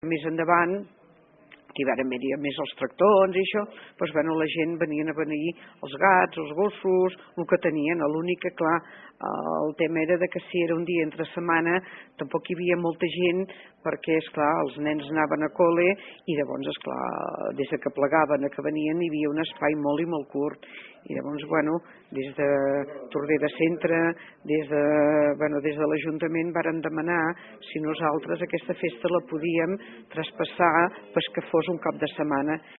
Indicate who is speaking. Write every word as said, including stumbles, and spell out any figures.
Speaker 1: Més endavant, que hi van haver més els tractors i això, doncs bueno, la gent venien a venir els gats, els gossos, el que tenien. L'únic que, clar, el tema era de que si era un dia entre setmana tampoc hi havia molta gent perquè, esclar, els nens anaven a col·le i llavors, esclar, des que plegaven a que venien hi havia un espai molt i molt curt. I llavors, bueno, des de Tordera Centre, des de, bueno, des de l'Ajuntament varen demanar si nosaltres aquesta festa la podíem traspassar pues, que fos un cap de setmana.